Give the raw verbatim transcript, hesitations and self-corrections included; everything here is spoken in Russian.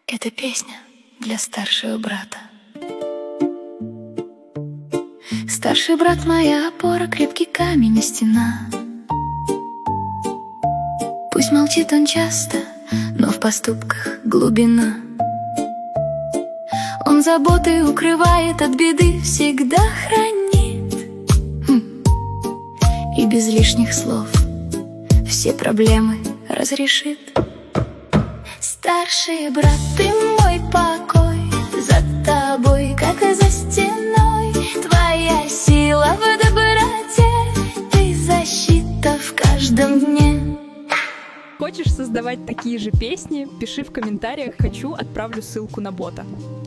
Это песня для старшего брата. Старший брат — моя опора, крепкий камень и стена. Пусть молчит он часто, но в поступках глубина. Он заботой укрывает, от беды всегда хранит. Хм. И без лишних слов все проблемы разрешит. Старший брат, ты мой покой, за тобой, как и за стеной. Твоя сила в доброте, ты защита в каждом дне. Хочешь создавать такие же песни? Пиши в комментариях «хочу», отправлю ссылку на бота.